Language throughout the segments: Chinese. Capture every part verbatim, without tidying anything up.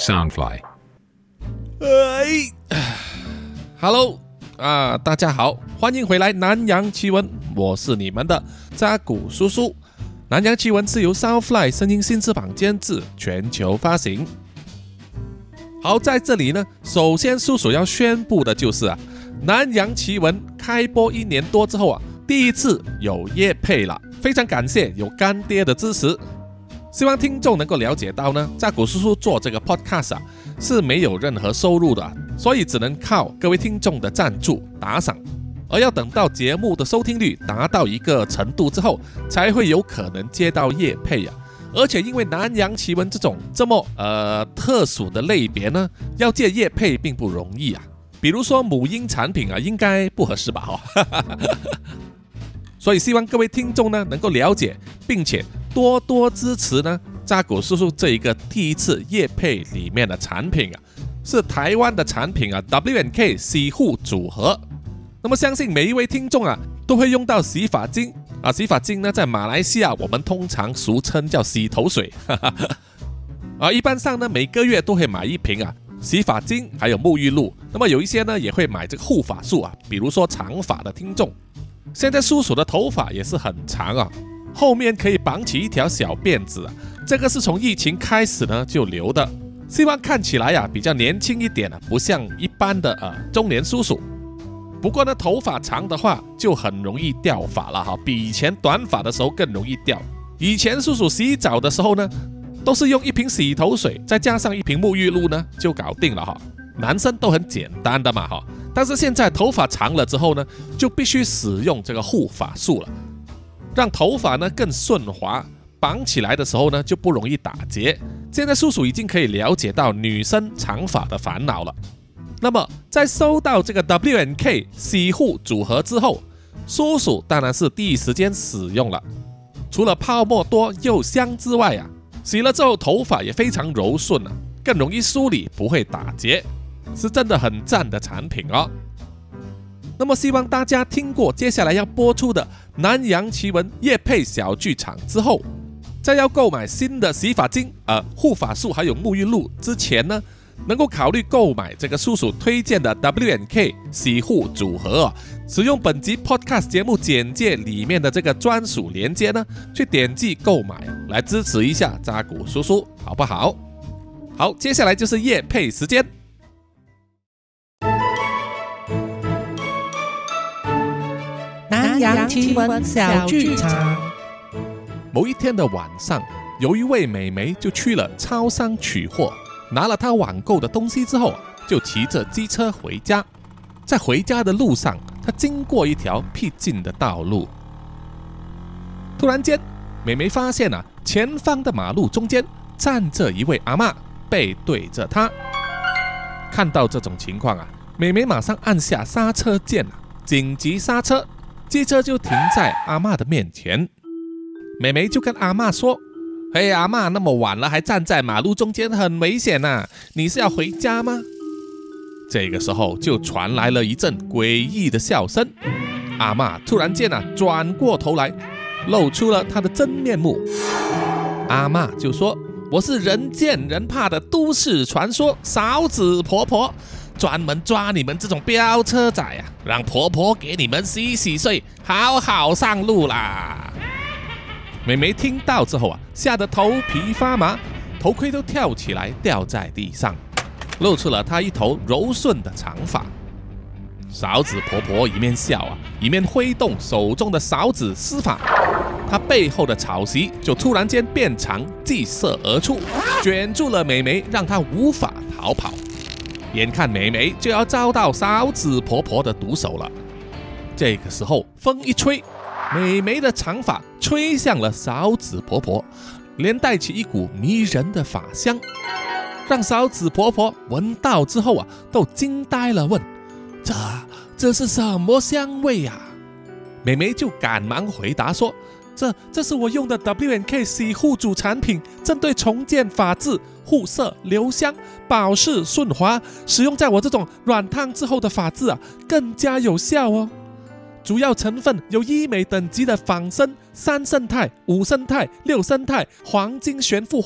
Soundfly。 哎 ，Hello 啊，大家好，欢迎回来南洋奇闻，我是你们的扎古叔叔。南洋奇闻是由 Soundfly 声音新翅膀监制，全球发行。好，在这里呢，首先叔叔要宣布的就是啊，南洋奇闻开播一年多之后啊，第一次有业配了，非常感谢有干爹的支持。希望听众能够了解到呢，扎古叔叔做这个 podcast 啊是没有任何收入的，所以只能靠各位听众的赞助打赏，而要等到节目的收听率达到一个程度之后，才会有可能接到业配啊。而且因为南洋奇闻这种这么呃特殊的类别呢，要借业配并不容易啊。比如说母婴产品啊，应该不合适吧？哦，所以希望各位听众呢能够了解，并且多多支持呢扎古叔叔这一个第一次业配里面的产品啊，是台湾的产品啊 W and K 洗护组合。那么相信每一位听众啊都会用到洗发精啊，洗发精呢在马来西亚我们通常俗称叫洗头水啊，一般上呢每个月都会买一瓶啊洗发精还有沐浴露，那么有一些呢也会买这个护发素啊，比如说长发的听众，现在叔叔的头发也是很长啊，后面可以绑起一条小辫子啊，这个是从疫情开始呢就留的，希望看起来啊比较年轻一点啊，不像一般的呃中年叔叔。不过呢，头发长的话就很容易掉发了哈，比以前短发的时候更容易掉。以前叔叔洗澡的时候呢，都是用一瓶洗头水再加上一瓶沐浴露呢就搞定了哈，男生都很简单的嘛哈。但是现在头发长了之后呢，就必须使用这个护发素了，让头发呢更顺滑，绑起来的时候呢就不容易打结。现在叔叔已经可以了解到女生长发的烦恼了。那么在收到这个 W and K 洗护组合之后，叔叔当然是第一时间使用了。除了泡沫多又香之外啊，洗了之后头发也非常柔顺啊，更容易梳理，不会打结，是真的很赞的产品哦。那么希望大家听过接下来要播出的南洋奇闻业配小剧场之后，在要购买新的洗发精、呃护发素还有沐浴露之前呢，能够考虑购买这个叔叔推荐的 W and K 洗护组合哦，使用本集 Podcast 节目简介里面的这个专属连接呢，去点击购买，来支持一下扎古叔叔，好不好？好，接下来就是业配时间。 南洋奇闻小剧场。 某一天的晚上，有一位美眉就去了超商取货，拿了她网购的东西之后，就骑着机车回家。在回家的路上，她经过一条僻静的道路，突然间，美眉发现啊，前方的马路中间站着一位阿嬷，背对着她。看到这种情况啊，美眉马上按下刹车键啊，紧急刹车，机车就停在阿嬷的面前。美眉就跟阿嬷说：“嘿，阿嬷，那么晚了还站在马路中间，很危险啊，你是要回家吗？”这个时候就传来了一阵诡异的笑声。阿嬷突然间啊转过头来，露出了她的真面目。阿嬷就说：“我是人见人怕的都市传说嫂子婆婆，专门抓你们这种飙车仔啊，让婆婆给你们洗洗睡，好好上路啦。”美眉听到之后啊，吓得头皮发麻，头盔都跳起来掉在地上，露出了她一头柔顺的长发。勺子婆婆一面笑啊，一面挥动手中的勺子施法，她背后的草席就突然间变长，疾射而出，卷住了美眉，让她无法逃跑。眼看美眉就要遭到勺子婆婆的毒手了，这个时候风一吹，美眉的长发吹向了勺子婆婆，连带起一股迷人的发香，让勺子婆婆闻到之后啊，都惊呆了，问：“这这是什么香味呀？”美眉就赶忙回答说：“这这是我用的 W and K 洗护组产品，针对重建发质、护色、留香、保湿、顺滑，使用在我这种软烫之后的发质啊，更加有效哦。主要成分有医美等级的仿生、三胜肽、五胜肽、六胜肽、黄金悬浮花、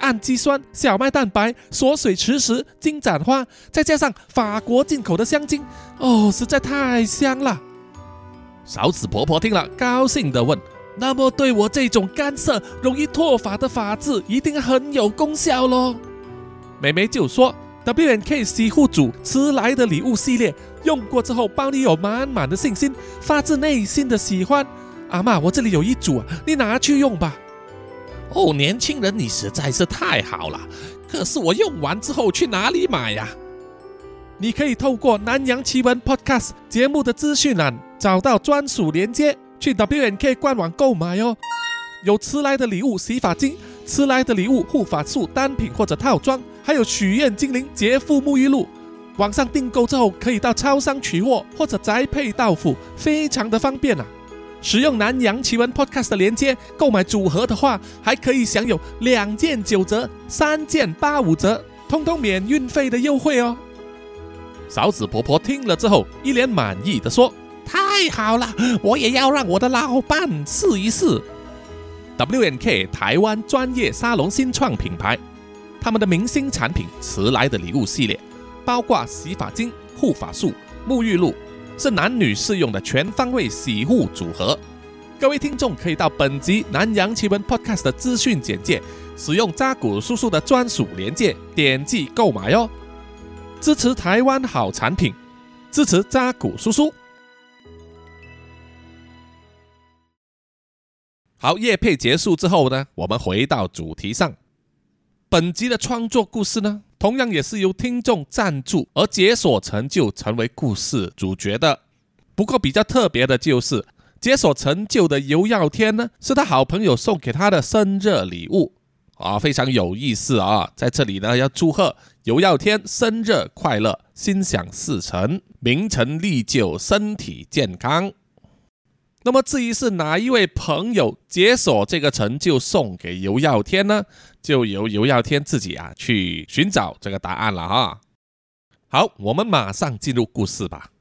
氨基酸、小麦蛋白、锁水磁石、金盏花，再加上法国进口的香精，哦，实在太香了。勺子婆婆听了，高兴地问：那么对我这种干涩、容易脱发的发质，一定很有功效咯。妹妹就说 W and K 洗护组迟来的礼物系列，用过之后包你有满满的信心，发自内心的喜欢。阿嬷，我这里有一组啊，你拿去用吧。哦，年轻人，你实在是太好了。可是我用完之后去哪里买呀？你可以透过南洋奇闻 Podcast 节目的资讯栏找到专属连接，去 W and K 官网购买哦。有迟来的礼物洗发精、迟来的礼物护发素单品或者套装，还有许愿精灵洁肤沐浴露。网上订购之后可以到超商取货或者宅配到府，非常的方便啊。使用南洋奇闻 Podcast 的连接购买组合的话，还可以享有两件九折、三件八五折，通通免运费的优惠哦。勺子婆婆听了之后，一脸满意的说：太好了，我也要让我的老伴试一试。W and K 台湾专业沙龙新创品牌，他们的明星产品迟来的礼物系列，包括洗发精、护发素、沐浴露，是男女适用的全方位洗护组合。各位听众可以到本集南洋奇闻 Podcast 的资讯简介，使用扎古叔叔的专属连结点击购买哦，支持台湾好产品，支持扎古叔叔。好，业配结束之后呢，我们回到主题上。本集的创作故事呢，同样也是由听众赞助而解锁成就，成为故事主角的。不过比较特别的就是解锁成就的尤耀天呢，是他好朋友送给他的生日礼物啊，非常有意思啊！在这里呢，要祝贺尤耀天生日快乐，心想事成，名成利就，身体健康。那么至于是哪一位朋友解锁这个成就送给尤耀天呢？就由尤耀天自己啊去寻找这个答案了哈。好，我们马上进入故事吧。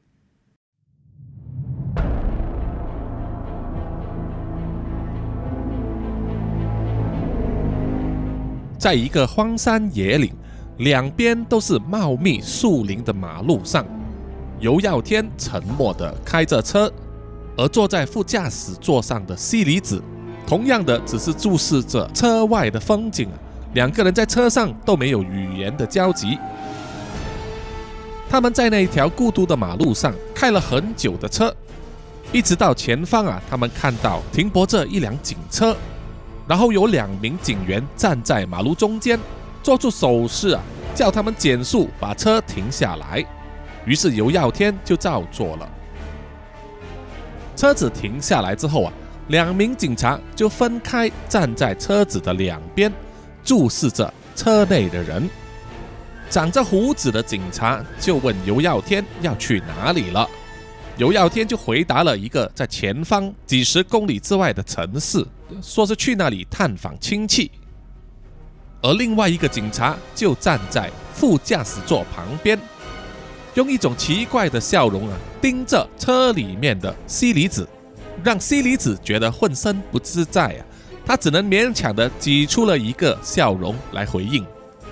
在一个荒山野岭，两边都是茂密树林的马路上，尤耀天沉默地开着车，而坐在副驾驶座上的西里子同样的只是注视着车外的风景，两个人在车上都没有语言的交集。他们在那一条孤独的马路上开了很久的车，一直到前方啊，他们看到停泊着一辆警车，然后有两名警员站在马路中间，做出手势啊，叫他们减速，把车停下来。于是尤耀天就照做了。车子停下来之后啊，两名警察就分开站在车子的两边，注视着车内的人。长着胡子的警察就问尤耀天要去哪里了，尤耀天就回答了一个在前方几十公里之外的城市，说是去那里探访亲戚。而另外一个警察就站在副驾驶座旁边，用一种奇怪的笑容啊，盯着车里面的西里子，让西里子觉得浑身不自在啊，他只能勉强的挤出了一个笑容来回应。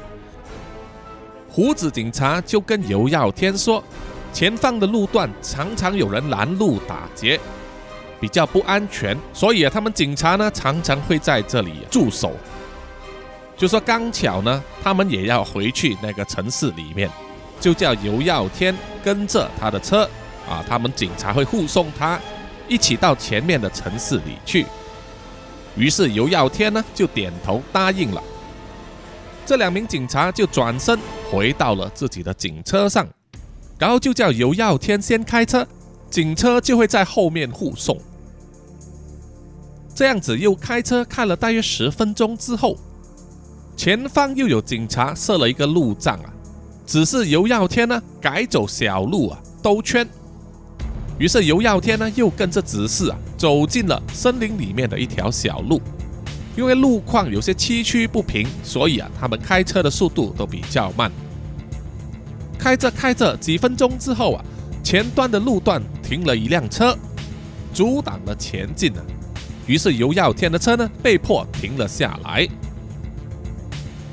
胡子警察就跟尤耀天说，前方的路段常常有人拦路打劫，比较不安全，所以啊，他们警察呢常常会在这里驻守。就说刚巧呢，他们也要回去那个城市里面，就叫尤耀天跟着他的车啊，他们警察会护送他一起到前面的城市里去。于是尤耀天呢就点头答应了。这两名警察就转身回到了自己的警车上，然后就叫尤耀天先开车，警车就会在后面护送。这样子又开车开了大约十分钟之后，前方又有警察设了一个路障啊，只是尤耀天呢改走小路啊，兜圈。于是尤耀天呢又跟着指示啊，走进了森林里面的一条小路。因为路况有些崎岖不平，所以啊，他们开车的速度都比较慢。开着开着，几分钟之后啊，前端的路段停了一辆车，阻挡了前进啊。于是尤耀天的车呢被迫停了下来。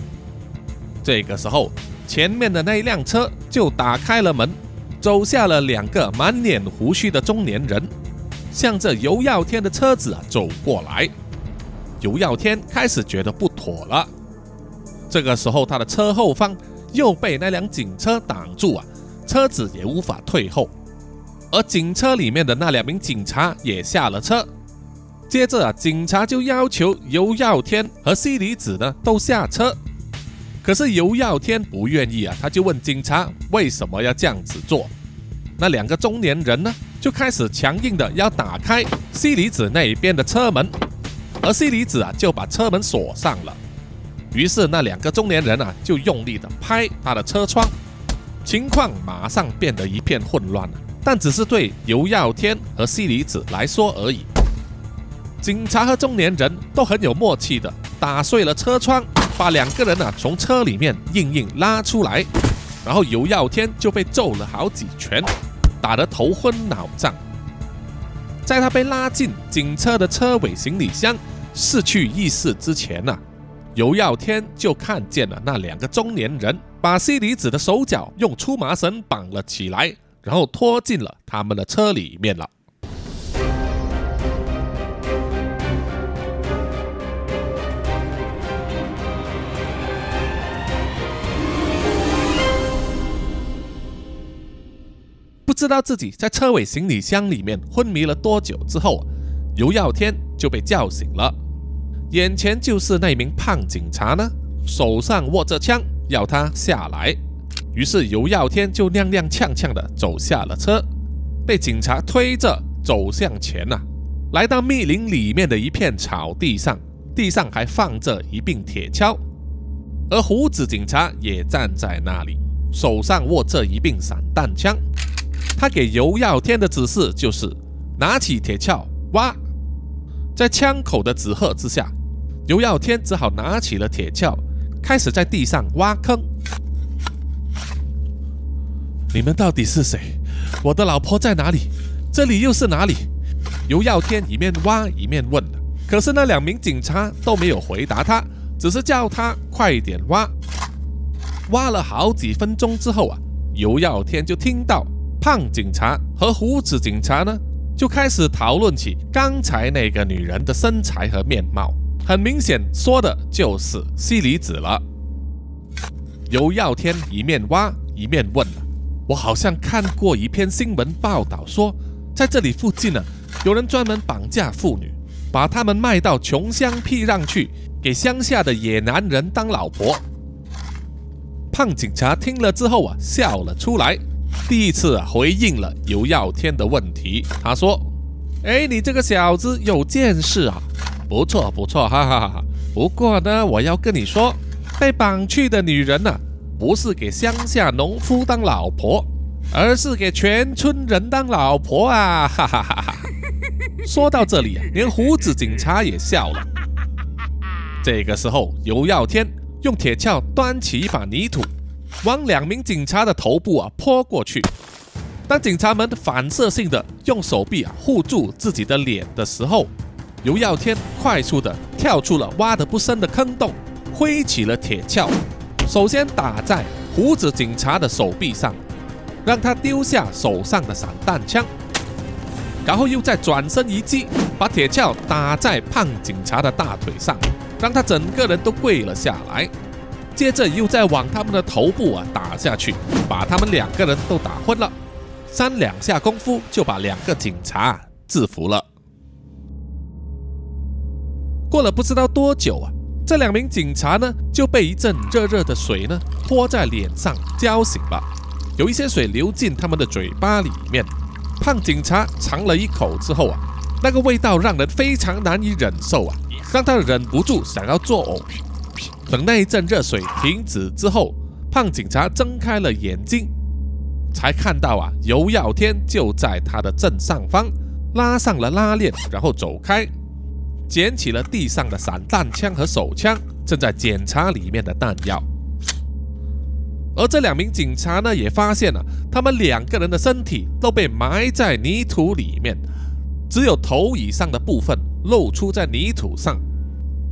这个时候，前面的那一辆车就打开了门，走下了两个满脸胡须的中年人，向着尤耀天的车子啊走过来。尤耀天开始觉得不妥了。这个时候，他的车后方又被那辆警车挡住啊，车子也无法退后。而警车里面的那两名警察也下了车。接着啊，警察就要求尤耀天和西里子呢都下车。可是尤耀天不愿意啊，他就问警察为什么要这样子做。那两个中年人呢，就开始强硬的要打开西里子那一边的车门，而西里子啊就把车门锁上了。于是那两个中年人啊就用力的拍他的车窗，情况马上变得一片混乱了，但只是对尤耀天和西里子来说而已。警察和中年人都很有默契的打碎了车窗，把两个人啊从车里面硬硬拉出来，然后尤耀天就被揍了好几拳，打得头昏脑胀。在他被拉进警车的车尾行李箱失去意识之前啊，尤耀天就看见了那两个中年人把西里子的手脚用粗麻绳绑了起来，然后拖进了他们的车里面了。不知道自己在车尾行李箱里面昏迷了多久之后，尤耀天就被叫醒了。眼前就是那名胖警察呢，手上握着枪要他下来。于是尤耀天就踉踉跄跄的走下了车，被警察推着走向前啊，来到密林里面的一片草地上，地上还放着一柄铁锹，而胡子警察也站在那里，手上握着一柄散弹枪。他给尤耀天的指示就是拿起铁锹挖。在枪口的指喝之下，尤耀天只好拿起了铁锹，开始在地上挖坑。你们到底是谁？我的老婆在哪里？这里又是哪里？尤耀天一面挖一面问，可是那两名警察都没有回答他，只是叫他快一点挖。挖了好几分钟之后啊，尤耀天就听到胖警察和胡子警察呢就开始讨论起刚才那个女人的身材和面貌，很明显说的就是西里子了。尤耀天一面挖一面问，我好像看过一篇新闻报道说，在这里附近呢，有人专门绑架妇女，把她们卖到穷乡僻壤去，给乡下的野男人当老婆。胖警察听了之后啊，笑了出来，第一次啊回应了尤耀天的问题。他说：哎，你这个小子有见识啊，不错不错，哈哈哈。不过呢，我要跟你说，被绑去的女人啊，不是给乡下农夫当老婆，而是给全村人当老婆啊，哈哈哈哈。说到这里啊，连胡子警察也笑了。这个时候，尤耀天用铁锹端起一把泥土，往两名警察的头部啊泼过去。当警察们反射性的用手臂啊护住自己的脸的时候，尤耀天快速的跳出了挖得不深的坑洞，挥起了铁锹，首先打在胡子警察的手臂上，让他丢下手上的散弹枪，然后又再转身一击，把铁锹打在胖警察的大腿上，让他整个人都跪了下来。接着又再往他们的头部啊打下去，把他们两个人都打昏了。三两下功夫就把两个警察制服了。过了不知道多久啊，这两名警察呢就被一阵热热的水呢泼在脸上浇醒了，有一些水流进他们的嘴巴里面。胖警察尝了一口之后啊，那个味道让人非常难以忍受啊，让他忍不住想要作呕。等那一阵热水停止之后，胖警察睁开了眼睛，才看到啊，尤耀天就在他的正上方，拉上了拉链，然后走开，捡起了地上的散弹枪和手枪，正在检查里面的弹药。而这两名警察呢，也发现了、啊、他们两个人的身体都被埋在泥土里面，只有头以上的部分露出在泥土上。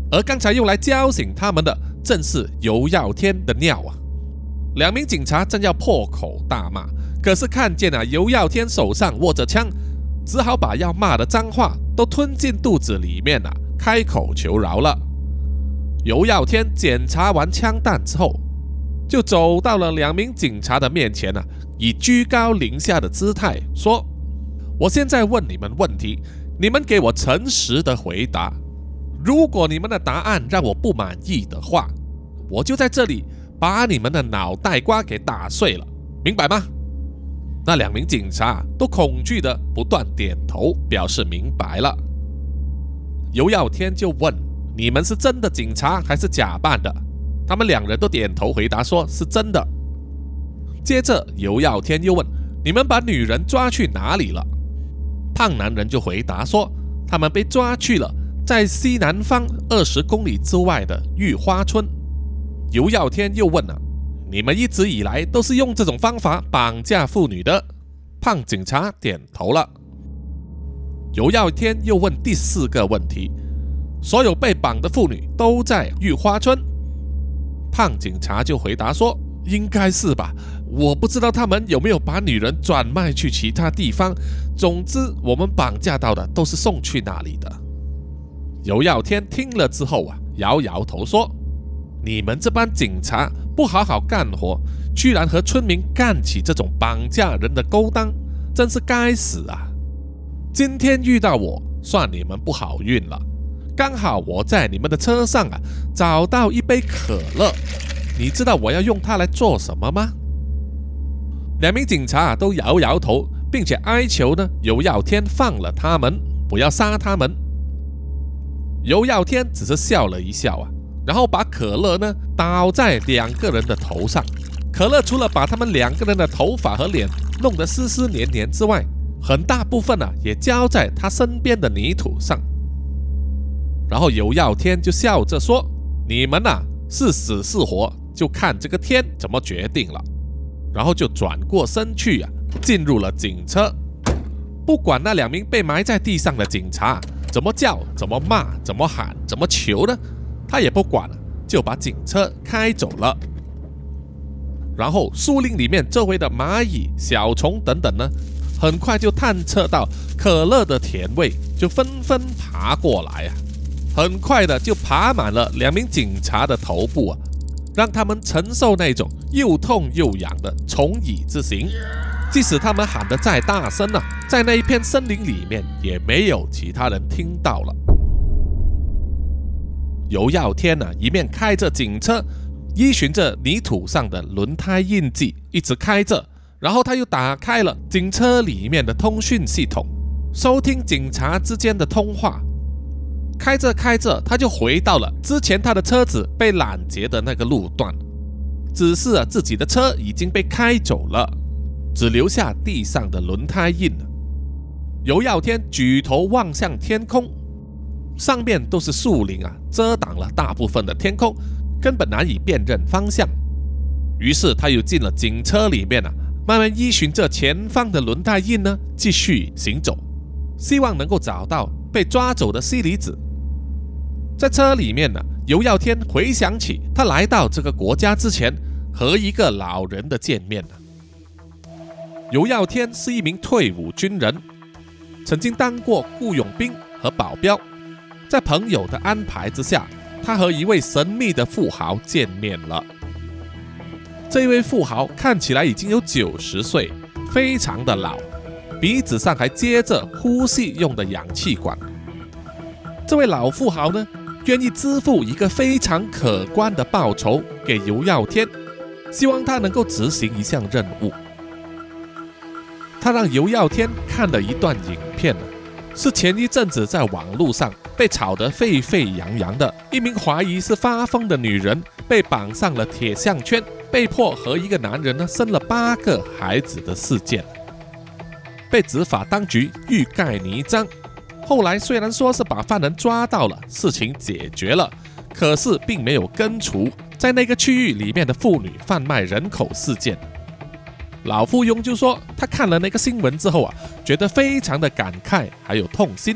而刚才用来叫醒他们的正是尤耀天的尿啊！两名警察正要破口大骂，可是看见啊尤耀天手上握着枪，只好把要骂的脏话都吞进肚子里面啊，开口求饶了。尤耀天检查完枪弹之后，就走到了两名警察的面前啊，以居高临下的姿态说：“我现在问你们问题，你们给我诚实的回答。如果你们的答案让我不满意的话，我就在这里把你们的脑袋瓜给打碎了，明白吗？”那两名警察都恐惧的不断点头，表示明白了。尤耀天就问：“你们是真的警察还是假扮的？”他们两人都点头回答说是真的。接着尤耀天又问：“你们把女人抓去哪里了？”胖男人就回答说：“他们被抓去了在西南方二十公里之外的玉花村。”尤耀天又问了：“你们一直以来都是用这种方法绑架妇女的？”胖警察点头了。尤耀天又问第四个问题：“所有被绑的妇女都在玉花村？”胖警察就回答说：“应该是吧，我不知道他们有没有把女人转卖去其他地方，总之我们绑架到的都是送去那里的。”尤耀天听了之后啊，摇摇头说：“你们这帮警察不好好干活，居然和村民干起这种绑架人的勾当，真是该死啊！今天遇到我，算你们不好运了。刚好我在你们的车上啊，找到一杯可乐，你知道我要用它来做什么吗？”两名警察都摇摇头，并且哀求呢尤耀天放了他们，不要杀他们。尤耀天只是笑了一笑啊，然后把可乐呢倒在两个人的头上。可乐除了把他们两个人的头发和脸弄得湿湿黏黏之外，很大部分啊也浇在他身边的泥土上。然后尤耀天就笑着说：“你们啊是死是活，就看这个天怎么决定了。”然后就转过身去啊，进入了警车。不管那两名被埋在地上的警察怎么叫、怎么骂、怎么喊、怎么求呢，他也不管了，就把警车开走了。然后树林里面周围的蚂蚁、小虫等等呢，很快就探测到可乐的甜味，就纷纷爬过来啊。很快的就爬满了两名警察的头部啊，让他们承受那种又痛又痒的虫蚁之刑。即使他们喊得再大声啊，在那一片森林里面也没有其他人听到了。尤耀天啊，一面开着警车，依循着泥土上的轮胎印记一直开着，然后他又打开了警车里面的通讯系统，收听警察之间的通话。开着开着，他就回到了之前他的车子被拦截的那个路段，只是啊自己的车已经被开走了，只留下地上的轮胎印。尤耀天举头望向天空，上面都是树林啊，遮挡了大部分的天空，根本难以辨认方向。于是他又进了警车里面啊，慢慢依循着前方的轮胎印呢，继续行走，希望能够找到被抓走的西里子。在车里面呢，尤耀天回想起他来到这个国家之前和一个老人的见面。尤耀天是一名退伍军人，曾经当过雇佣兵和保镖。在朋友的安排之下，他和一位神秘的富豪见面了。这位富豪看起来已经有九十岁，非常的老，鼻子上还接着呼吸用的氧气管。这位老富豪呢，愿意支付一个非常可观的报酬给尤耀天，希望他能够执行一项任务。他让尤耀天看了一段影片，是前一阵子在网络上被炒得沸沸扬扬的一名怀疑是发疯的女人被绑上了铁项圈，被迫和一个男人呢生了八个孩子的事件，被执法当局欲盖弥彰。后来虽然说是把犯人抓到了，事情解决了，可是并没有根除在那个区域里面的妇女贩卖人口事件。老富翁就说，他看了那个新闻之后啊，觉得非常的感慨还有痛心，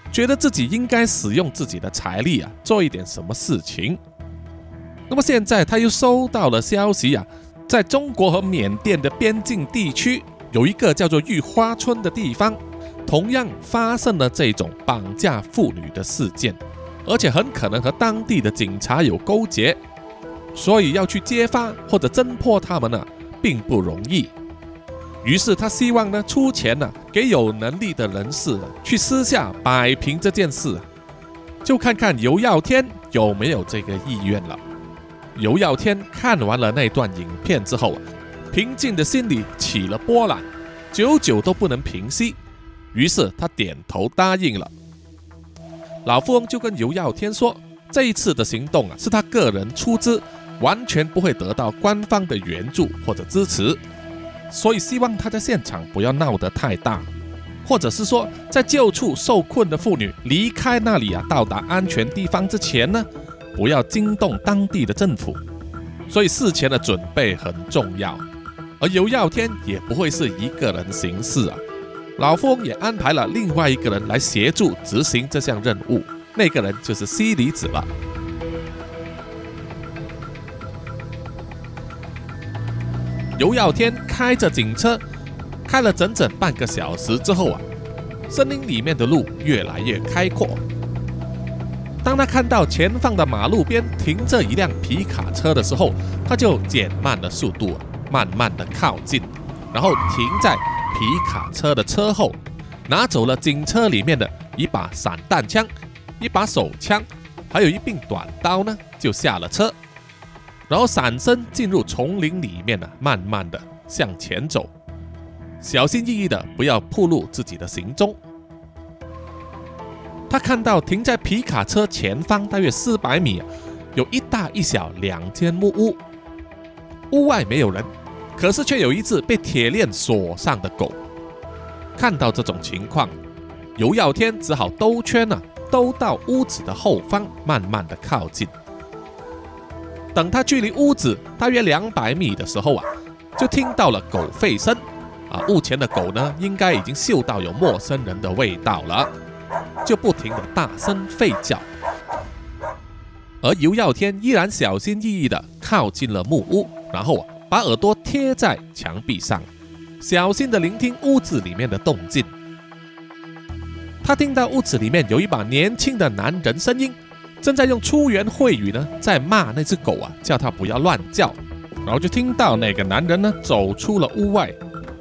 觉得自己应该使用自己的财力啊，做一点什么事情。那么现在他又收到了消息啊，在中国和缅甸的边境地区，有一个叫做玉花村的地方，同样发生了这种绑架妇女的事件，而且很可能和当地的警察有勾结，所以要去揭发或者侦破他们呢、啊，并不容易。于是他希望呢出钱呢、啊，给有能力的人士、啊、去私下摆平这件事、啊，就看看尤耀天有没有这个意愿了。尤耀天看完了那段影片之后、啊，平静的心里起了波澜，久久都不能平息。于是他点头答应了。老富翁就跟尤耀天说，这一次的行动啊，是他个人出资，完全不会得到官方的援助或者支持。所以希望他在现场不要闹得太大，或者是说在救出受困的妇女离开那里啊，到达安全地方之前呢，不要惊动当地的政府。所以事前的准备很重要，而尤耀天也不会是一个人行事啊。老富翁也安排了另外一个人来协助执行这项任务，那个人就是西里子了。尤耀天开着警车，开了整整半个小时之后啊，森林里面的路越来越开阔。当他看到前方的马路边停着一辆皮卡车的时候，他就减慢了速度、啊，慢慢的靠近，然后停在皮卡车的车后，拿走了警车里面的一把散弹枪、一把手枪，还有一柄短刀呢，就下了车。然后闪身进入丛林里面、啊、慢慢的向前走，小心翼翼的不要暴露自己的行踪。他看到停在皮卡车前方大约四百米、啊、有一大一小两间木屋，屋外没有人，可是却有一只被铁链锁上的狗。看到这种情况，尤耀天只好兜圈、啊、兜到屋子的后方，慢慢的靠近。等他距离屋子大约两百米的时候啊，就听到了狗吠声啊，屋前的狗呢，应该已经嗅到有陌生人的味道了，就不停的大声吠叫。而尤耀天依然小心翼翼的靠近了木屋，然后啊，把耳朵贴在墙壁上，小心的聆听屋子里面的动静。他听到屋子里面有一把年轻的男人声音，正在用粗言秽语呢，在骂那只狗啊，叫他不要乱叫。然后就听到那个男人呢走出了屋外。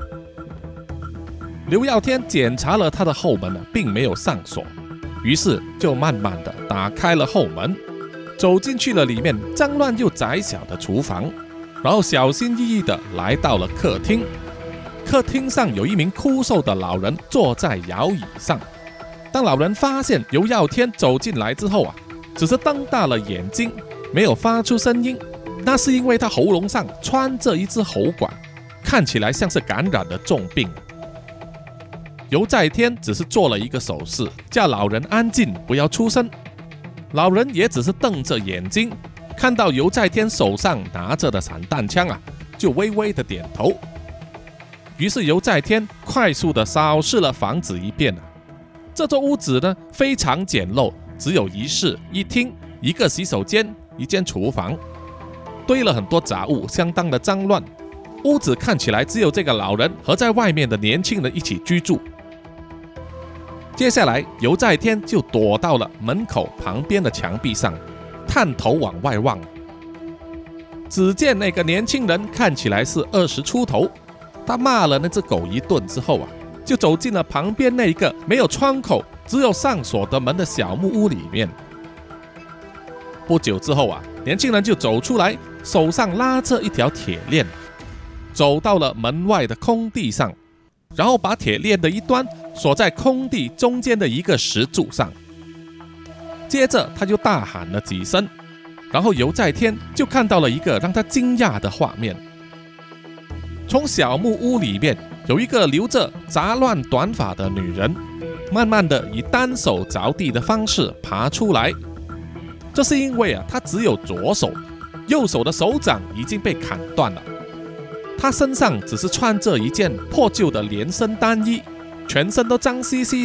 刘耀天检查了他的后门呢，并没有上锁，于是就慢慢的打开了后门，走进去了里面脏乱又窄小的厨房，然后小心翼翼的来到了客厅。客厅上有一名枯瘦的老人坐在摇椅上。当老人发现尤耀天走进来之后啊，只是瞪大了眼睛，没有发出声音。那是因为他喉咙上穿着一支喉管，看起来像是感染了重病。尤在天只是做了一个手势，叫老人安静，不要出声。老人也只是瞪着眼睛，看到尤在天手上拿着的散弹枪啊，就微微的点头。于是尤在天快速的扫视了房子一遍、啊、这座屋子呢非常简陋，只有一室一厅，一个洗手间，一间厨房，堆了很多杂物，相当的脏乱。屋子看起来只有这个老人和在外面的年轻人一起居住。接下来尤在天就躲到了门口旁边的墙壁上，探头往外望。只见那个年轻人看起来是二十出头，他骂了那只狗一顿之后啊，就走进了旁边那个没有窗口只有上锁的门的小木屋里面。不久之后啊，年轻人就走出来，手上拉着一条铁链，走到了门外的空地上，然后把铁链的一端锁在空地中间的一个石柱上。接着他就大喊了几声，然后尤在天就看到了一个让他惊讶的画面。从小木屋里面有一个留着杂乱短发的女人，慢慢的以单手着地的方式爬出来。这是因为啊，她只有左手，右手的手掌已经被砍断了。她身上只是穿着一件破旧的连身单衣，全身都脏兮兮的，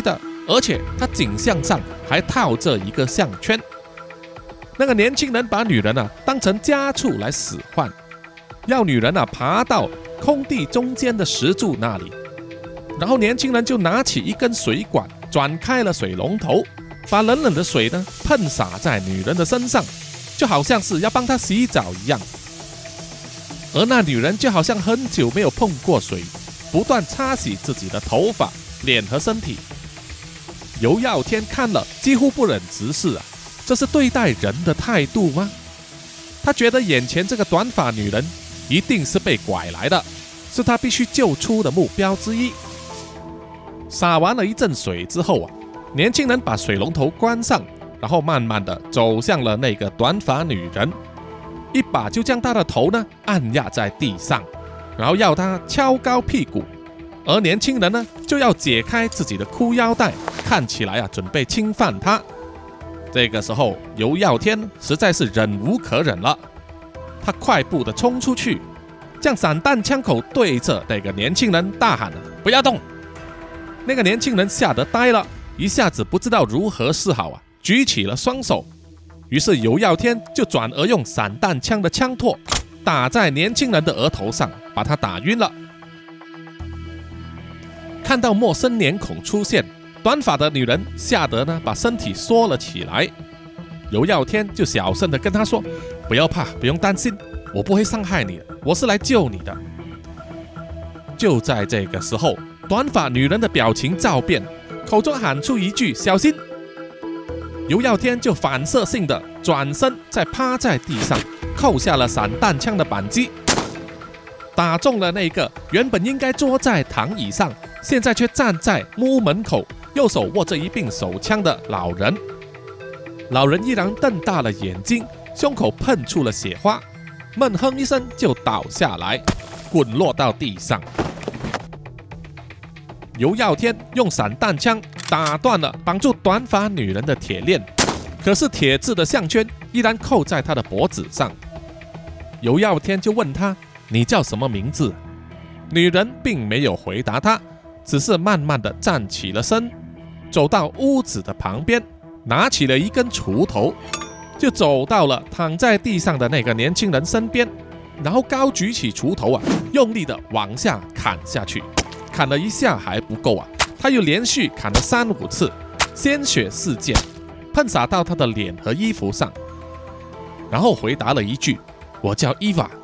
而且他颈项上还套着一个项圈。那个年轻人把女人啊当成家畜来使唤，要女人啊爬到空地中间的石柱那里，然后年轻人就拿起一根水管，转开了水龙头，把冷冷的水呢喷洒在女人的身上，就好像是要帮她洗澡一样。而那女人就好像很久没有碰过水，不断擦洗自己的头发、脸和身体。尤耀天看了几乎不忍直视啊，这是对待人的态度吗？他觉得眼前这个短发女人一定是被拐来的，是他必须救出的目标之一。洒完了一阵水之后啊，年轻人把水龙头关上，然后慢慢的走向了那个短发女人，一把就将她的头呢按压在地上，然后要她敲高屁股，而年轻人呢就要解开自己的裤腰带，看起来啊准备侵犯她。这个时候尤耀天实在是忍无可忍了，他快步的冲出去，将散弹枪口对着那个年轻人大喊：不要动！那个年轻人吓得呆了，一下子不知道如何是好啊，举起了双手。于是尤耀天就转而用散弹枪的枪托打在年轻人的额头上，把他打晕了。看到陌生脸孔出现，短发的女人吓得呢把身体缩了起来。尤耀天就小声的跟她说：不要怕，不用担心，我不会伤害你的，我是来救你的。就在这个时候，短发女人的表情骤变，口中喊出一句小心。尤耀天就反射性的转身，再趴在地上扣下了散弹枪的扳机，打中了那个原本应该坐在躺椅上，现在却站在木屋门口，右手握着一柄手枪的老人。老人依然瞪大了眼睛，胸口喷出了血花，闷哼一声就倒下来，滚落到地上。尤耀天用散弹枪打断了绑住短发女人的铁链，可是铁质的项圈依然扣在她的脖子上。尤耀天就问她：你叫什么名字？女人并没有回答他，只是慢慢的站起了身，走到屋子的旁边，拿起了一根锄头，就走到了躺在地上的那个年轻人身边，然后高举起锄头啊，用力的往下砍下去。砍了一下还不够啊，他又连续砍了三五次，鲜血四溅，喷洒到他的脸和衣服上，然后回答了一句：我叫伊娃。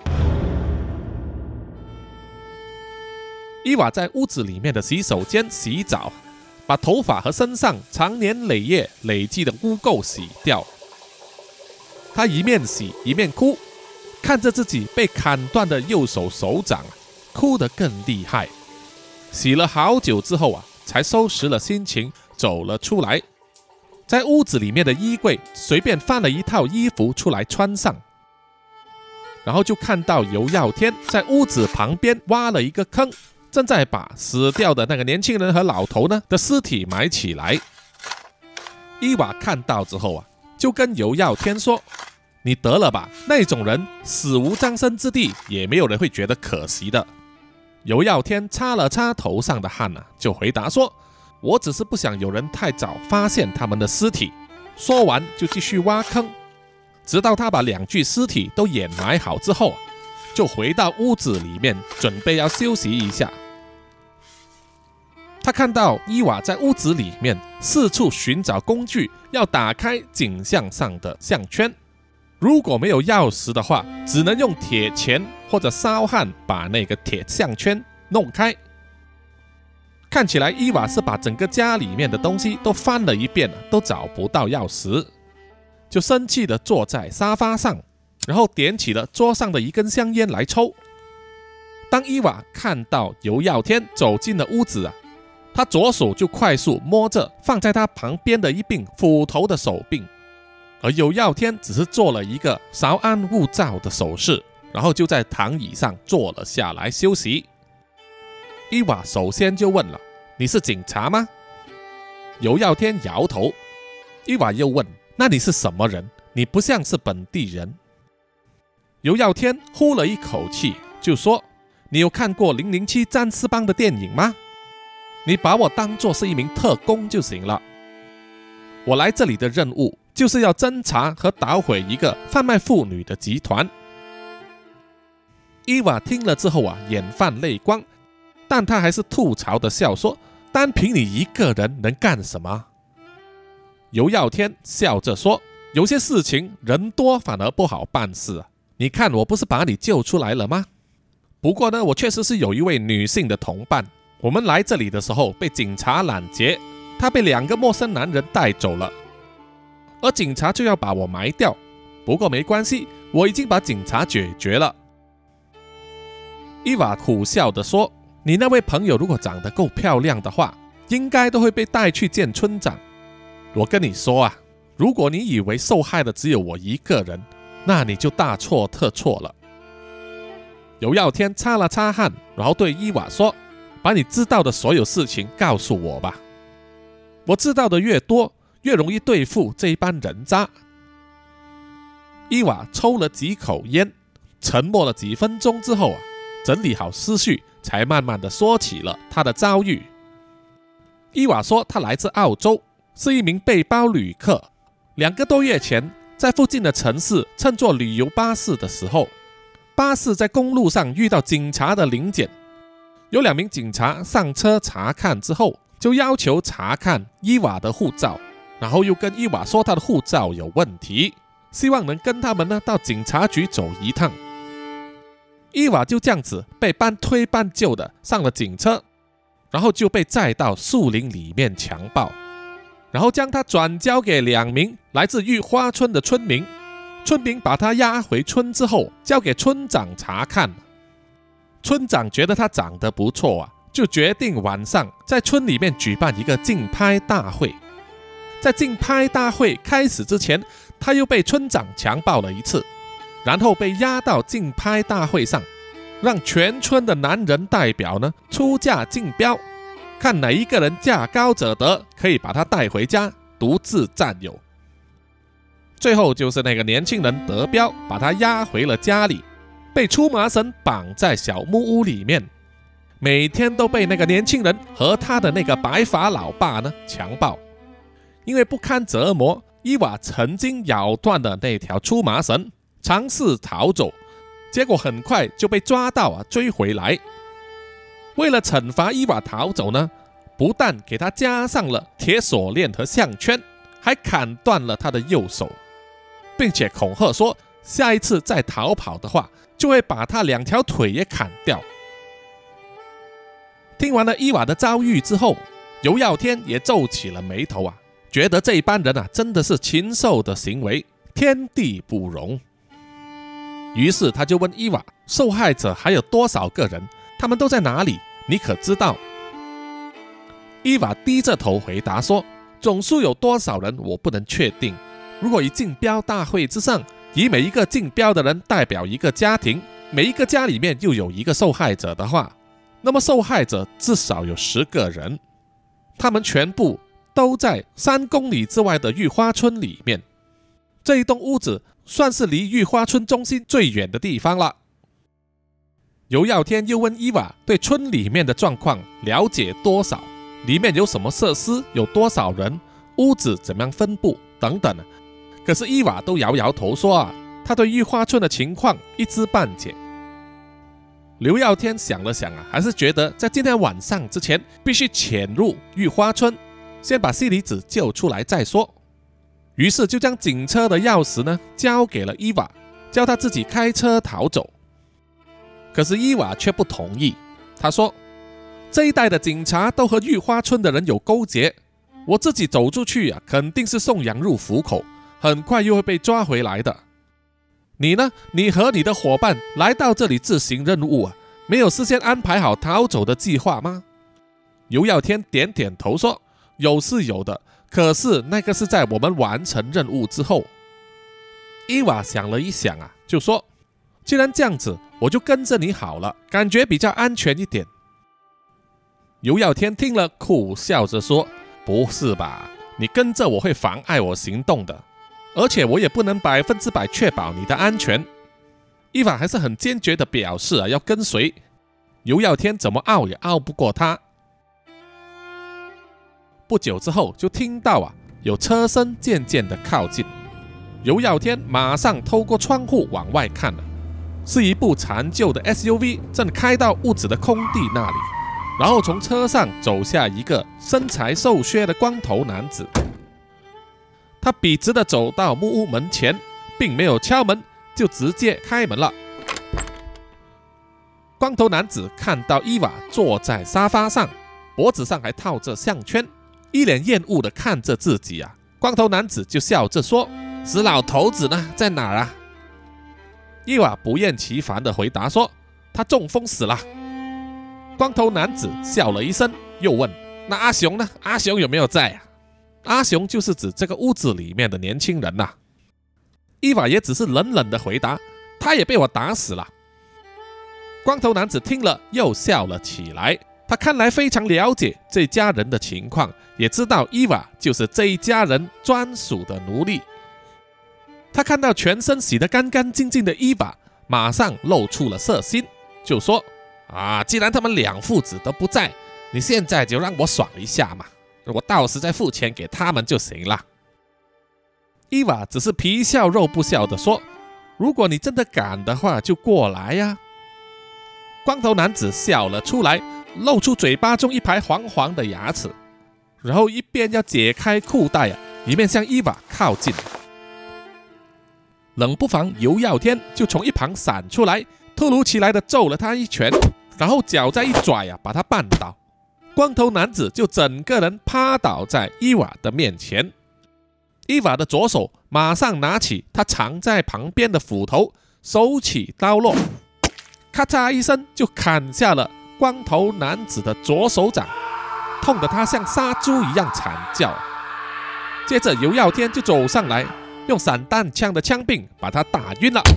伊娃在屋子里面的洗手间洗澡，把头发和身上长年累月累积的污垢洗掉。他一面洗一面哭，看着自己被砍断的右手手掌，哭得更厉害。洗了好久之后啊，才收拾了心情走了出来，在屋子里面的衣柜随便翻了一套衣服出来穿上，然后就看到尤耀天在屋子旁边挖了一个坑，正在把死掉的那个年轻人和老头呢的尸体埋起来。伊娃看到之后啊，就跟尤耀天说：你得了吧，那种人死无葬身之地，也没有人会觉得可惜的。尤耀天擦了擦头上的汗啊，就回答说：我只是不想有人太早发现他们的尸体。说完就继续挖坑，直到他把两具尸体都掩埋好之后，就回到屋子里面，准备要休息一下。他看到伊娃在屋子里面四处寻找工具，要打开颈项上的项圈。如果没有钥匙的话，只能用铁钳或者烧焊把那个铁项圈弄开。看起来伊娃是把整个家里面的东西都翻了一遍，都找不到钥匙，就生气地坐在沙发上，然后点起了桌上的一根香烟来抽。当伊娃看到尤耀天走进了屋子啊，他左手就快速摸着放在他旁边的一柄斧头的手柄，而尤耀天只是做了一个稍安勿躁的手势，然后就在躺椅上坐了下来休息。伊娃首先就问了：你是警察吗？尤耀天摇头。伊娃又问：那你是什么人？你不像是本地人。尤耀天呼了一口气就说：你有看过零零七詹士邦的电影吗？ 你把我当作是一名特工就行了。我来这里的任务就是要侦查和捣毁一个贩卖妇女的集团。伊娃听了之后啊，眼泛泪光，但他还是吐槽的笑说：“单凭你一个人能干什么？”尤耀天笑着说：“有些事情人多反而不好办事啊。你看我不是把你救出来了吗？不过呢，我确实是有一位女性的同伴，我们来这里的时候被警察拦截，她被两个陌生男人带走了，而警察就要把我埋掉。不过没关系，我已经把警察解决了。”伊娃苦笑地说：“你那位朋友如果长得够漂亮的话，应该都会被带去见村长。我跟你说啊，如果你以为受害的只有我一个人，那你就大错特错了。”尤耀天擦了擦汗，然后对伊娃说：“把你知道的所有事情告诉我吧，我知道的越多，越容易对付这一班人渣。”伊娃抽了几口烟，沉默了几分钟之后啊，整理好思绪，才慢慢的说起了他的遭遇。伊娃说他来自澳洲，是一名背包旅客。两个多月前，在附近的城市乘坐旅游巴士的时候，巴士在公路上遇到警察的临检，有两名警察上车查看之后，就要求查看伊娃的护照，然后又跟伊娃说他的护照有问题，希望能跟他们呢到警察局走一趟。伊娃就这样子被半推半就的上了警车，然后就被载到树林里面强暴，然后将他转交给两名来自玉花村的村民。村民把他押回村之后，交给村长查看。村长觉得他长得不错啊，就决定晚上在村里面举办一个竞拍大会。在竞拍大会开始之前，他又被村长强暴了一次，然后被押到竞拍大会上，让全村的男人代表呢出价竞标，看哪一个人价高者得，可以把他带回家独自占有。最后就是那个年轻人得标，把他押回了家里，被出麻绳绑在小木屋里面，每天都被那个年轻人和他的那个白发老爸呢强暴。因为不堪折磨，伊娃曾经咬断了那条出麻绳，尝试逃走，结果很快就被抓到啊，追回来。为了惩罚伊娃逃走呢，不但给他加上了铁锁链和项圈，还砍断了他的右手，并且恐吓说下一次再逃跑的话，就会把他两条腿也砍掉。听完了伊娃的遭遇之后，尤耀天也皱起了眉头啊，觉得这一班人啊真的是禽兽的行为，天地不容。于是他就问伊娃，受害者还有多少个人？他们都在哪里？你可知道？伊娃低着头回答说，总数有多少人我不能确定，如果以竞标大会之上，以每一个竞标的人代表一个家庭，每一个家里面又有一个受害者的话，那么受害者至少有十个人，他们全部都在三公里之外的玉花村里面。这一栋屋子算是离玉花村中心最远的地方了。尤耀天又问伊娃对村里面的状况了解多少，里面有什么设施，有多少人，屋子怎么样分布等等。可是伊娃都摇摇头说啊，他对玉花村的情况一知半解。刘耀天想了想啊，还是觉得在今天晚上之前必须潜入玉花村，先把西里子救出来再说。于是就将警车的钥匙呢交给了伊娃，叫他自己开车逃走。可是伊娃却不同意，他说这一带的警察都和玉花村的人有勾结，我自己走出去啊，肯定是送羊入虎口，很快又会被抓回来的。你呢？你和你的伙伴来到这里自行任务啊，没有事先安排好逃走的计划吗？尤耀天点点头说，有是有的，可是那个是在我们完成任务之后。伊娃想了一想啊，就说既然这样子，我就跟着你好了，感觉比较安全一点。尤耀天听了苦笑着说，不是吧，你跟着我会妨碍我行动的，而且我也不能百分之百确保你的安全。伊娃还是很坚决的表示啊要跟随，尤耀天怎么拗也拗不过他。 不久之后就听到啊有车身渐渐的靠近，尤耀天马上透过窗户往外看了，是一部残旧的 S U V 正开到屋子的空地那里，然后从车上走下一个身材瘦削的光头男子。他笔直的走到木屋门前，并没有敲门，就直接开门了。光头男子看到伊娃坐在沙发上，脖子上还套着项圈，一脸厌恶的看着自己啊。光头男子就笑着说：“死老头子呢，在哪儿啊？”伊娃不厌其烦的回答说：“他中风死了。”光头男子笑了一声，又问：“那阿雄呢？阿雄有没有在啊？”阿雄就是指这个屋子里面的年轻人呐、啊。伊娃也只是冷冷的回答：“他也被我打死了。”光头男子听了又笑了起来，他看来非常了解这家人的情况，也知道伊娃就是这一家人专属的奴隶。他看到全身洗得干干净净的伊娃，马上露出了色心，就说：“啊，既然他们两父子都不在，你现在就让我爽一下嘛，我到时再付钱给他们就行了。”伊娃只是皮笑肉不笑的说：“如果你真的敢的话，就过来呀。”光头男子笑了出来，露出嘴巴中一排黄黄的牙齿，然后一边要解开裤带啊，一面向伊娃靠近。冷不防尤耀天就从一旁闪出来，突如其来的揍了他一拳，然后脚再一拽啊，把他绊倒。光头男子就整个人趴倒在伊娃的面前。伊娃的左手马上拿起他藏在旁边的斧头，手起刀落，咔嚓一声就砍下了光头男子的左手掌，痛得他像杀猪一样惨叫。接着尤耀天就走上来，用散弹枪的枪柄把他打晕了。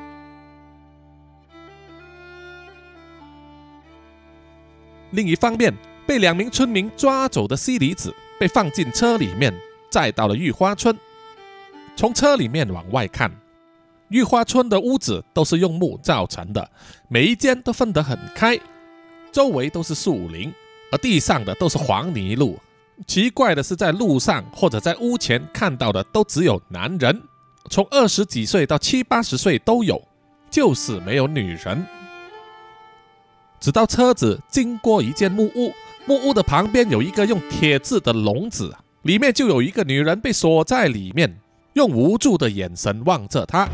另一方面，被两名村民抓走的西里子被放进车里面，载到了玉花村。从车里面往外看，玉花村的屋子都是用木造成的，每一间都分得很开，周围都是树林，而地上的都是黄泥路。奇怪的是，在路上或者在屋前看到的都只有男人，从二十几岁到七八十岁都有，就是没有女人。直到车子经过一间木屋，木屋的旁边有一个用铁制的笼子，里面就有一个女人被锁在里面，用无助的眼神望着他。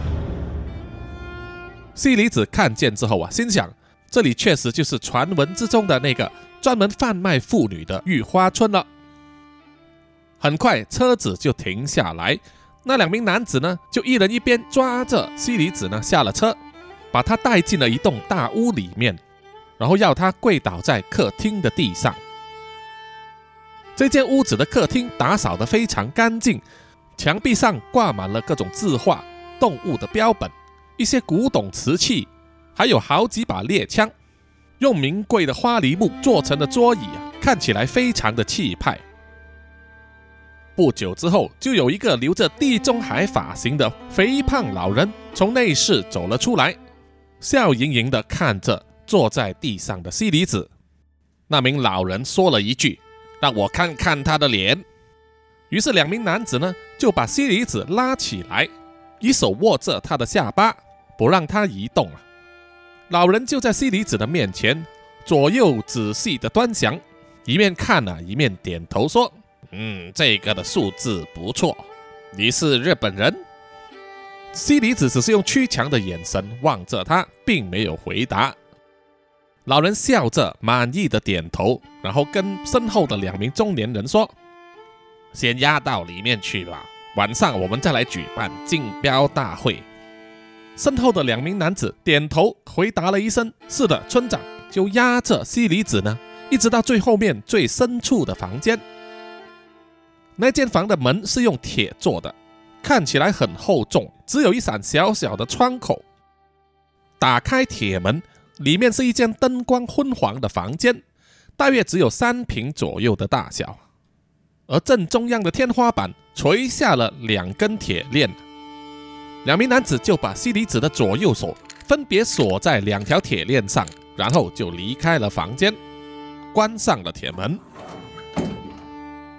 西里子看见之后啊，心想这里确实就是传闻之中的那个专门贩卖妇女的玉花村了。很快车子就停下来，那两名男子呢，就一人一边抓着西里子呢下了车，把他带进了一栋大屋里面，然后要他跪倒在客厅的地上。这间屋子的客厅打扫得非常干净，墙壁上挂满了各种字画、动物的标本、一些古董瓷器，还有好几把猎枪。用名贵的花梨木做成的桌椅啊，看起来非常的气派。不久之后，就有一个留着地中海发型的肥胖老人从内室走了出来，笑盈盈地看着坐在地上的西里子。那名老人说了一句：“让我看看他的脸。”于是两名男子呢，就把西里子拉起来，一手握着他的下巴，不让他移动了。老人就在西里子的面前左右仔细的端详，一面看啊，一面点头说：“嗯，这个的数字不错。你是日本人？”西里子只是用屈强的眼神望着他，并没有回答。老人笑着满意的点头，然后跟身后的两名中年人说：“先押到里面去吧，晚上我们再来举办竞标大会。”身后的两名男子点头回答了一声：“是的，村长。”就押着西里子呢，一直到最后面最深处的房间。那间房的门是用铁做的，看起来很厚重，只有一扇小小的窗口。打开铁门，里面是一间灯光昏黄的房间，大约只有三平左右的大小。而正中央的天花板垂下了两根铁链，两名男子就把西里子的左右手分别锁在两条铁链上，然后就离开了房间，关上了铁门。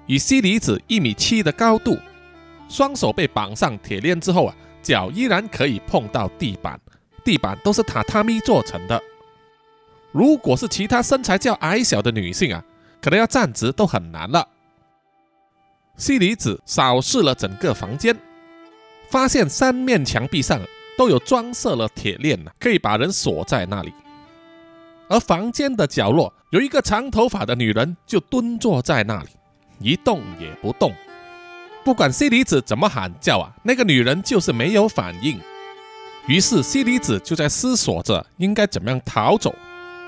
以西里子一米七的高度，双手被绑上铁链之后啊，脚依然可以碰到地板，地板都是榻榻米做成的。如果是其他身材较矮小的女性啊，可能要站直都很难了。西里子扫视了整个房间，发现三面墙壁上都有装设了铁链，可以把人锁在那里。而房间的角落有一个长头发的女人就蹲坐在那里，一动也不动。不管西里子怎么喊叫啊，那个女人就是没有反应。于是西里子就在思索着应该怎么样逃走。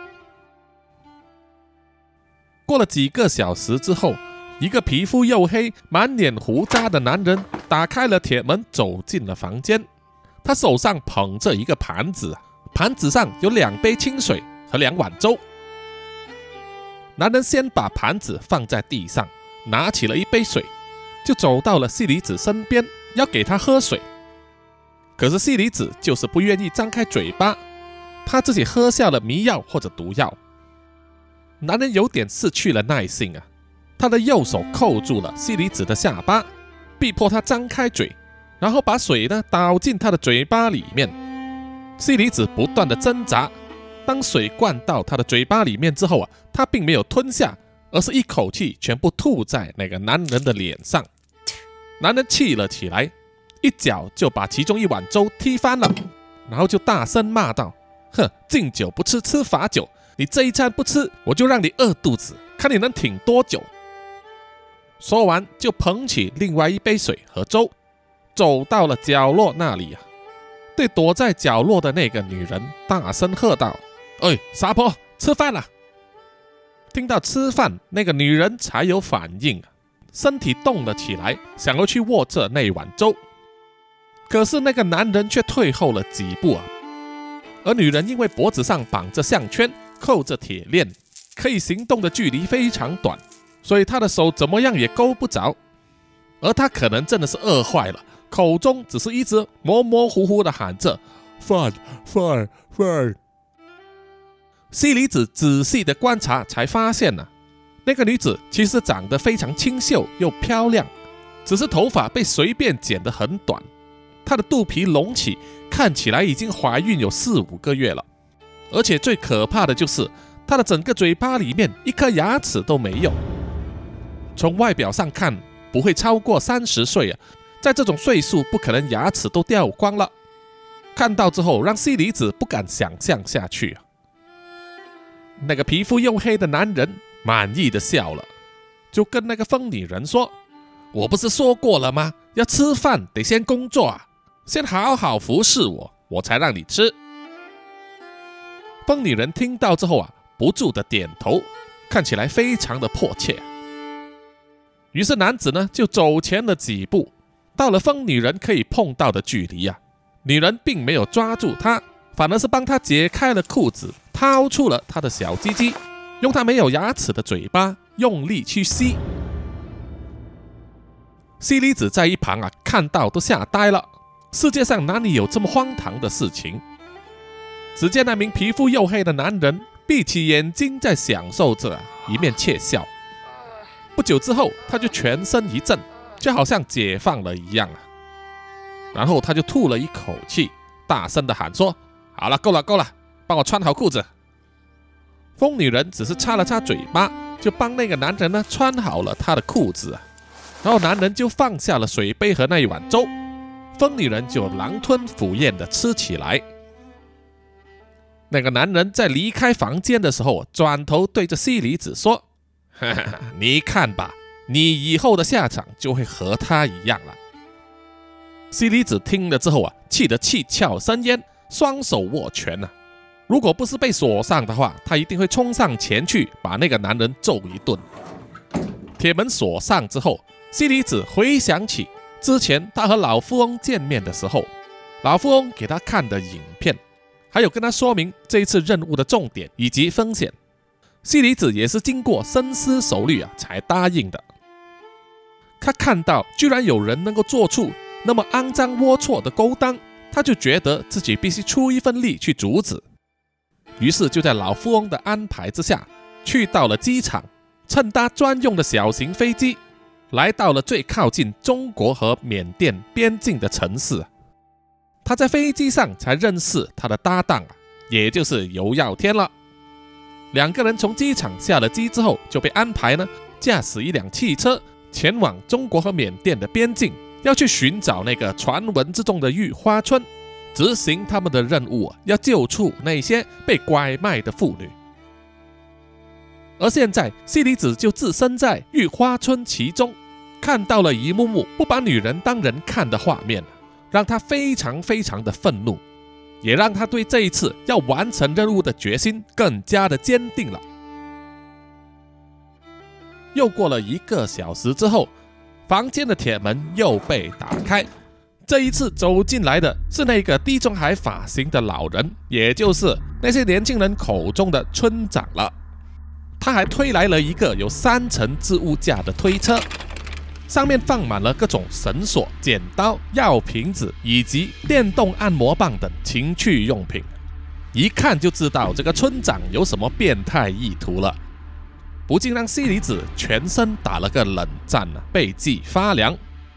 过了几个小时之后，一个皮肤黝黑、满脸胡渣的男人打开了铁门，走进了房间。他手上捧着一个盘子，盘子上有两杯清水和两碗粥。男人先把盘子放在地上，拿起了一杯水，就走到了西里子身边，要给他喝水。可是西里子就是不愿意张开嘴巴，怕自己喝下了迷药或者毒药。男人有点失去了耐性啊，他的右手扣住了西里子的下巴，逼迫他张开嘴，然后把水呢倒进他的嘴巴里面。西里子不断的挣扎，当水灌到他的嘴巴里面之后啊，他并没有吞下，而是一口气全部吐在那个男人的脸上。男人气了起来，一脚就把其中一碗粥踢翻了，然后就大声骂道：哼，敬酒不吃吃罚酒，你这一餐不吃，我就让你饿肚子，看你能挺多久。说完就捧起另外一杯水和粥，走到了角落那里啊，对躲在角落的那个女人大声喝道：哎，傻婆，吃饭了！听到吃饭，那个女人才有反应，身体动了起来，想要去握着那碗粥。可是那个男人却退后了几步啊，而女人因为脖子上绑着项圈，扣着铁链，可以行动的距离非常短，所以她的手怎么样也勾不着。而她可能真的是饿坏了，口中只是一直模模糊糊的喊着饭饭饭。西里子仔细的观察才发现呢、啊，那个女子其实长得非常清秀又漂亮，只是头发被随便剪得很短，她的肚皮隆起，看起来已经怀孕有四五个月了。而且最可怕的就是她的整个嘴巴里面一颗牙齿都没有。从外表上看不会超过三十岁啊，在这种岁数不可能牙齿都掉光了。看到之后让西里子不敢想象下去啊。那个皮肤黝黑的男人满意的笑了，就跟那个疯女人说：我不是说过了吗？要吃饭得先工作啊，先好好服侍我，我才让你吃。疯女人听到之后啊，不住的点头，看起来非常的迫切。于是男子呢就走前了几步，到了疯女人可以碰到的距离啊，女人并没有抓住他，反而是帮他解开了裤子，掏出了他的小鸡鸡，用他没有牙齿的嘴巴用力去吸。西里子在一旁啊，看到都吓呆了，世界上哪里有这么荒唐的事情？只见那名皮肤黝黑的男人闭起眼睛在享受着、啊，一面窃笑。不久之后，他就全身一震，就好像解放了一样啊。然后他就吐了一口气，大声的喊说：好了，够了够了，帮我穿好裤子。疯女人只是擦了擦嘴巴，就帮那个男人呢穿好了他的裤子啊。然后男人就放下了水杯和那一碗粥，疯女人就狼吞虎咽的吃起来。那个男人在离开房间的时候，转头对着西里子说：哈哈，你看吧，你以后的下场就会和他一样了。西里子听了之后啊，气得气窍生烟，双手握拳啊。如果不是被锁上的话，他一定会冲上前去把那个男人揍一顿。铁门锁上之后，西里子回想起之前他和老富翁见面的时候，老富翁给他看的影片，还有跟他说明这一次任务的重点以及风险。西里子也是经过深思熟虑啊，才答应的。他看到居然有人能够做出那么肮脏龌龊的勾当，他就觉得自己必须出一份力去阻止。于是就在老富翁的安排之下，去到了机场，乘搭专用的小型飞机， 来到了最靠近中国和缅甸边境的城市。他在飞机上才认识他的搭档，也就是尤耀天了。两个人从机场下了机之后，就被安排呢驾驶一辆汽车前往中国和缅甸的边境，要去寻找那个传闻之中的玉花村，执行他们的任务，要救出那些被拐卖的妇女。而现在西里子就置身在玉花村其中，看到了一幕幕不把女人当人看的画面，让他非常非常的愤怒，也让他对这一次要完成任务的决心更加的坚定了。又过了一个小时之后，房间的铁门又被打开，这一次走进来的是那个地中海发型的老人，也就是那些年轻人口中的村长了。他还推来了一个有三层置物架的推车，上面放满了各种绳索、剪刀、药瓶子以及电动按摩棒等情趣用品。一看就知道这个村长有什么变态意图了，不禁让西里子全身打了个冷战，背脊发凉。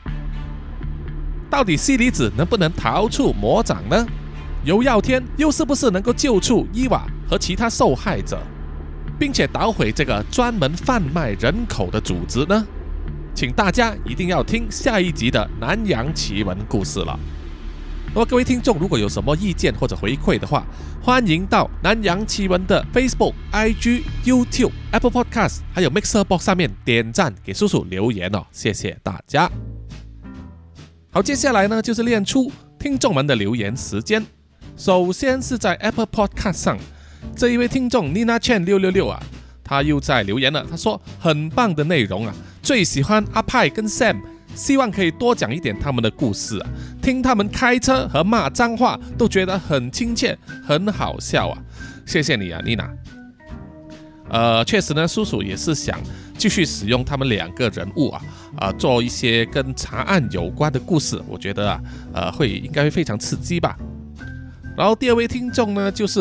到底西里子能不能逃出魔掌呢？尤耀天又是不是能够救出伊娃和其他受害者，并且捣毁这个专门贩卖人口的组织呢？请大家一定要听下一集的南洋奇闻故事了。那么各位听众，如果有什么意见或者回馈的话，欢迎到南洋奇闻的 Facebook、I G、YouTube、Apple Podcast 还有 Mixer Box 上面点赞给叔叔留言哦，谢谢大家。好，接下来呢就是练出听众们的留言时间。首先是在 Apple Podcast 上，这一位听众 Nina Chen 六六六啊，他又在留言了，他说很棒的内容啊，最喜欢阿派跟 Sam， 希望可以多讲一点他们的故事啊，听他们开车和骂脏话都觉得很亲切，很好笑啊，谢谢你啊 Nina。 呃，确实呢，叔叔也是想继续使用他们两个人物啊，啊，做一些跟查案有关的故事，我觉得啊，呃，会应该会非常刺激吧。然后第二位听众呢，就是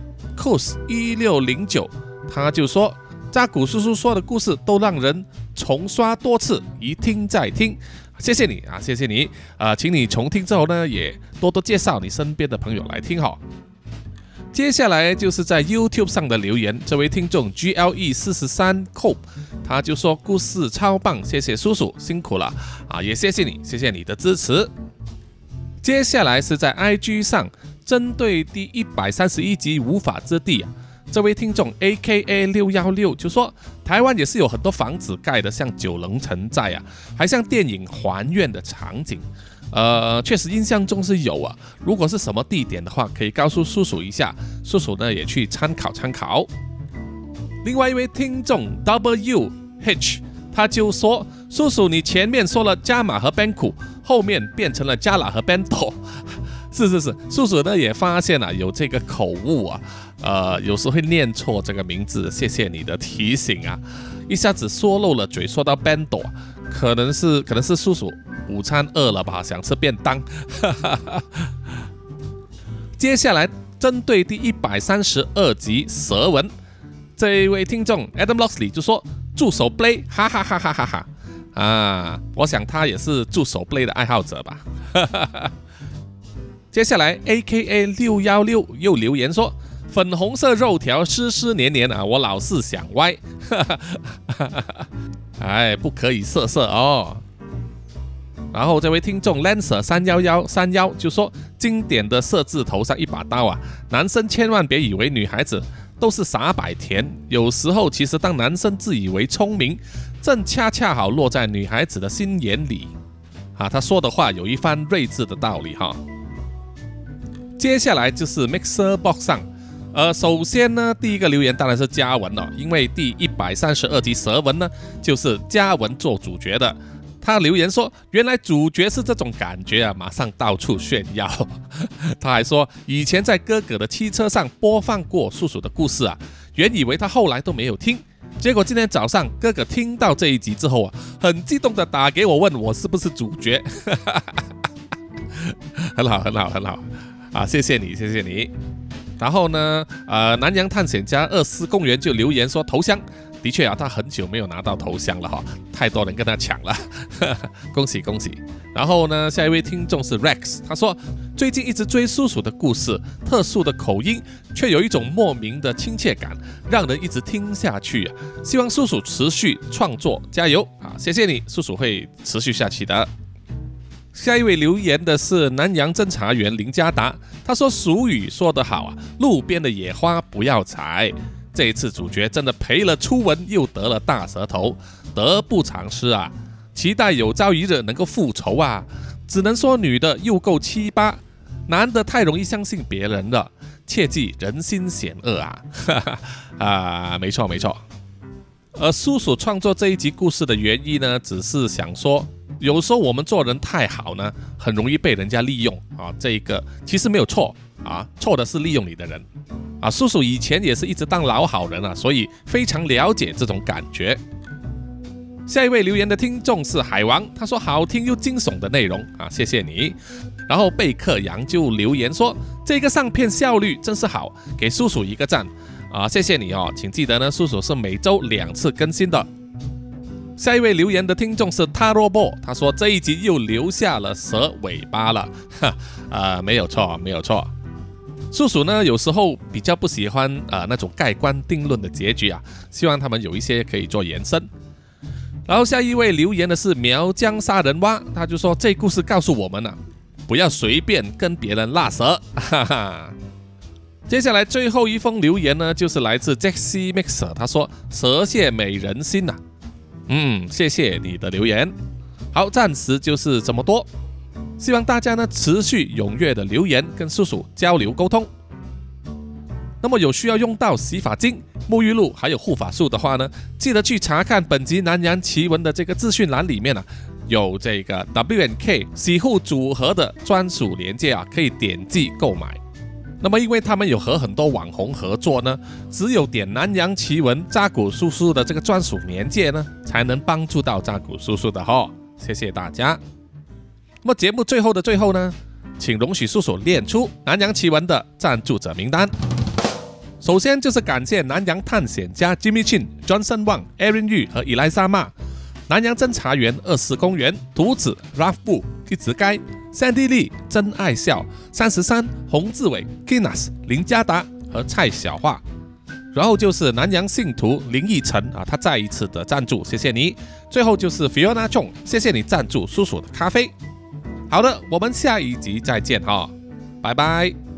Cos 一六零九，他就说扎古叔叔说的故事都让人重刷多次，一听再听。谢谢你啊，谢谢你啊、呃，请你重听之后呢，也多多介绍你身边的朋友来听哈。接下来就是在 YouTube 上的留言，这位听众 G L E 四十三 Cope， 他就说故事超棒，谢谢叔叔辛苦了啊，也谢谢你，谢谢你的支持。接下来是在 I G 上，针对第一百三十一集无法之地啊，这位听众 A K A 六一六就说，台湾也是有很多房子盖的像九龙城寨啊，还像电影还愿的场景。呃，确实印象中是有啊。如果是什么地点的话，可以告诉叔叔一下，叔叔呢也去参考参考。另外一位听众 W H 他就说，叔叔你前面说了加码和 Banku， 后面变成了加拉和 Bento。是是是，叔叔呢也发现了、啊、有这个口误啊，呃，有时会念错这个名字，谢谢你的提醒啊，一下子说漏了嘴，说到 Bento， 可能是可能是叔叔午餐饿了吧，想吃便当。接下来针对第一百三十二集蛇文，这一位听众 Adam Loxley 就说助手 Play， 哈哈哈哈哈哈啊，我想他也是助手 Play 的爱好者吧。接下来 A K A 六一六又留言说，粉红色肉条湿湿黏黏啊，我老是想歪。哎，不可以色色哦。然后这位听众 Lancer 三一一三一就说，经典的色字头上一把刀啊，男生千万别以为女孩子都是傻白甜，有时候其实当男生自以为聪明，正恰恰好落在女孩子的心眼里啊。他说的话有一番睿智的道理哈。接下来就是 Mixer Box 上，呃，首先呢，第一个留言当然是嘉文了，因为第一百三十二集蛇文呢，就是嘉文做主角的。他留言说，原来主角是这种感觉啊，马上到处炫耀。他还说，以前在哥哥的汽车上播放过叔叔的故事啊，原以为他后来都没有听，结果今天早上哥哥听到这一集之后啊，很激动的打给我问我是不是主角。很好，很好，很好。啊，谢谢你，谢谢你。然后呢，呃，南洋探险家二四公园就留言说投降， 的确啊，他很久没有拿到头香了哈，太多人跟他抢了，恭喜恭喜。然后呢，下一位听众是 Rex， 他说最近一直追叔叔的故事，特殊的口音却有一种莫名的亲切感，让人一直听下去啊。希望叔叔持续创作，加油啊！谢谢你，叔叔会持续下去的。下一位留言的是南洋侦查员林家达，他说俗语说得好啊，路边的野花不要采。这一次主角真的赔了初吻，又得了大舌头，得不偿失啊！期待有朝一日能够复仇啊！只能说女的又够七八，男的太容易相信别人了，切记人心险恶啊！哈哈啊，没错没错。而叔叔创作这一集故事的原因呢，只是想说，有时候我们做人太好呢，很容易被人家利用啊。这一个其实没有错啊，错的是利用你的人啊。叔叔以前也是一直当老好人啊，所以非常了解这种感觉。下一位留言的听众是海王，他说好听又惊悚的内容啊，谢谢你。然后贝克杨就留言说，这个上片效率真是好，给叔叔一个赞啊，谢谢你哦，请记得呢，叔叔是每周两次更新的。下一位留言的听众是塔罗波，他说这一集又留下了蛇尾巴了，哈，呃，没有错，没有错。叔叔呢，有时候比较不喜欢呃那种盖棺定论的结局啊，希望他们有一些可以做延伸。然后下一位留言的是苗疆杀人蛙，他就说这故事告诉我们啊，不要随便跟别人拉蛇，哈哈。接下来最后一封留言呢，就是来自 Jaxi Mixer， 他说蛇蝎美人心呐、啊，嗯，谢谢你的留言。好，暂时就是这么多，希望大家呢持续踊跃的留言跟叔叔交流沟通。那么有需要用到洗发精、沐浴露还有护发素的话呢，记得去查看本集南洋奇闻的这个资讯栏里面啊，有这个 W and K 洗护组合的专属链接啊，可以点击购买。那么因为他们有和很多网红合作呢，只有点南洋奇闻扎古叔叔的这个专属链接呢，才能帮助到扎古叔叔的哈，谢谢大家。那么节目最后的最后呢，请容许叔叔念出南洋奇闻的赞助者名单。首先就是感谢南洋探险家 Jimmy Chin、Johnson Wang、Aaron Yu 和 Eliza Ma， 南洋侦查员二十公园、图子、Ralph Bu、一直该、Sandy Lee、真爱笑、三十三、洪志伟、Kinas、林家达和蔡小桦。然后就是南洋信徒林奕晨啊，他再一次的赞助，谢谢你。最后就是 Fiona Chong， 谢谢你赞助叔叔的咖啡。好的，我们下一集再见哈，拜拜。